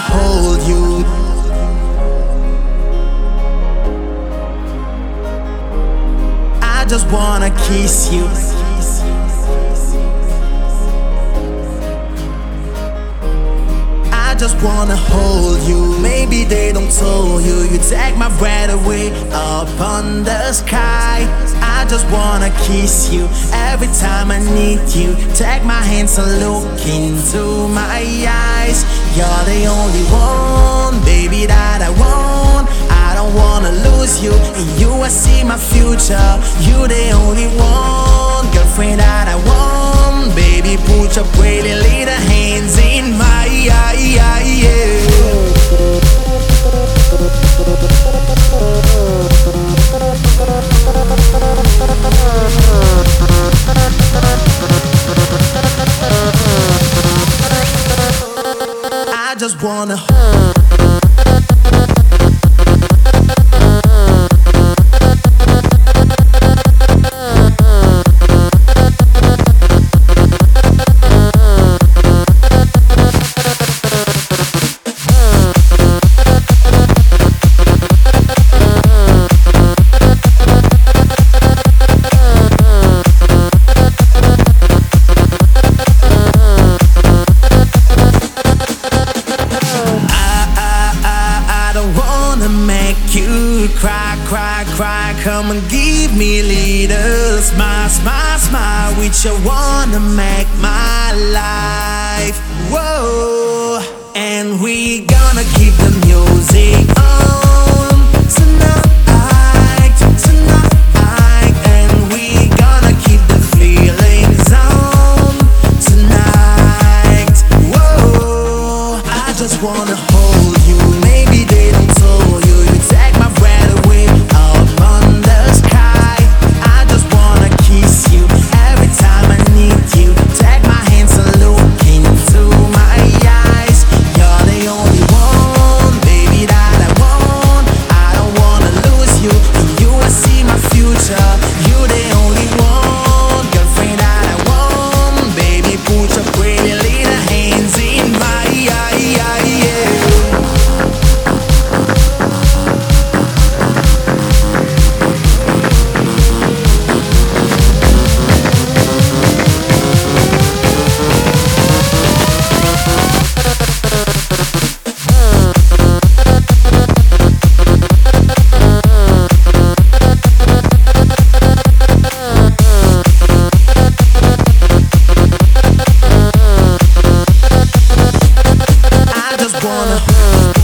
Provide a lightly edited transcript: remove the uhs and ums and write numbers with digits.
hold you. I just wanna kiss you. I just wanna hold you. Maybe they don't tell you. You take my breath away up on the sky. I just wanna kiss you every time I need you. Take my hands and look into my eyes. You're the only one, baby, that I want. I don't wanna lose you. In you I see my future. You the only one, girlfriend that I want. Baby, put your pretty little hands in my eye, yeah. I just wanna cry, come and give me a little smile, which I wanna make my life. Whoa, and we gonna keep the music on tonight, and we gonna keep the feelings on tonight. Whoa, I just wanna hold you. Maybe they don't tell you. You take my breath away up on the sky. I just wanna kiss you every time I need you. Take my hands and look into my eyes. You're the only one, baby, that I want. I don't wanna lose you. In you I see my future. You the only one, girlfriend that I want. Baby, put your pretty little hands in my eye, yeah. I just wanna